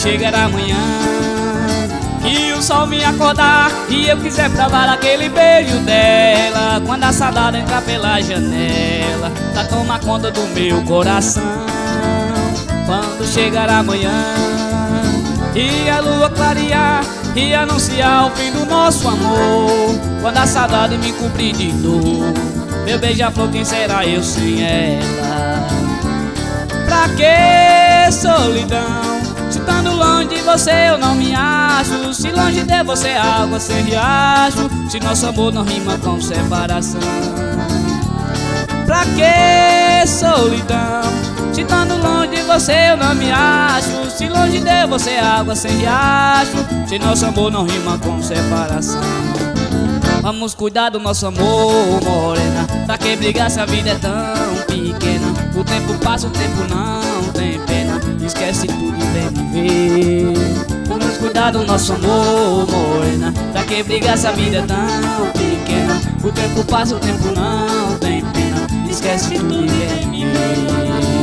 chegar amanhã e o sol me acordar e eu quiser provar aquele beijo dela, quando a saudade entrar pela janela pra tomar conta do meu coração. Quando chegar amanhã e a lua clarear e anunciar o fim do nosso amor, quando a saudade me cobrir de dor, meu beija-flor, quem será eu sem ela? Pra que solidão? Se estando longe de você eu não me acho, se longe de você é água sem riacho, se nosso amor não rima com separação. Pra que solidão? Se estando longe de você eu não me acho, se longe de você é água sem riacho, se nosso amor não rima com separação. Vamos cuidar do nosso amor, morena, pra que brigar se a vida é tão pequena? O tempo passa, o tempo não tem pena, esquece tudo e vem me ver. Vamos cuidar do nosso amor, morena, pra que brigar se a vida é tão pequena? O tempo passa, o tempo não tem pena, esquece tudo e vem me ver.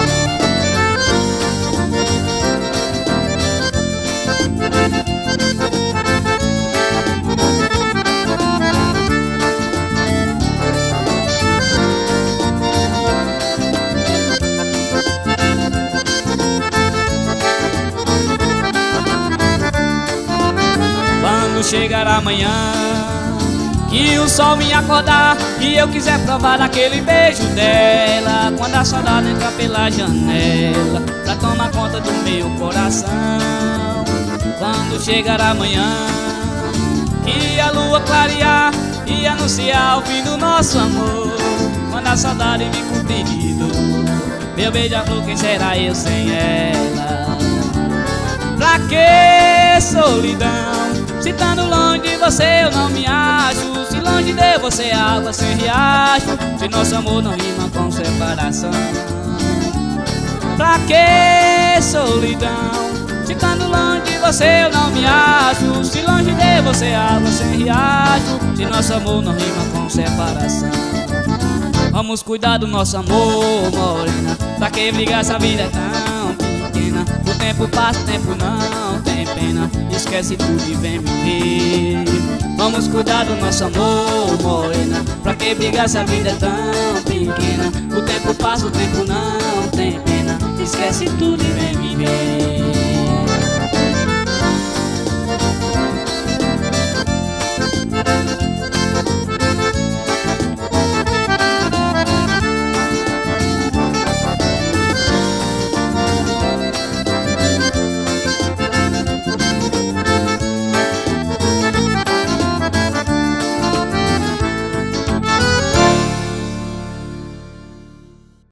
Quando chegar amanhã que o sol me acordar e eu quiser provar aquele beijo dela, quando a saudade entrar pela janela pra tomar conta do meu coração. Quando chegar amanhã e a lua clarear e anunciar o fim do nosso amor, quando a saudade me cobrir de dor, meu beija-flor, quem será eu sem ela? Pra que solidão? Se estando longe de você eu não me acho, se longe de você é água sem riacho, se nosso amor não rima com separação. Pra que solidão? Se estando longe de você eu não me acho, se longe de você é água sem riacho, se nosso amor não rima com separação. Vamos cuidar do nosso amor, morena, pra que brigar se a vida é tão pequena? O tempo passa, o tempo não tem pena, esquece tudo e vem me ver. Vamos cuidar do nosso amor, morena, pra que brigar se a vida é tão pequena? O tempo passa, o tempo não tem pena, esquece tudo e vem me ver.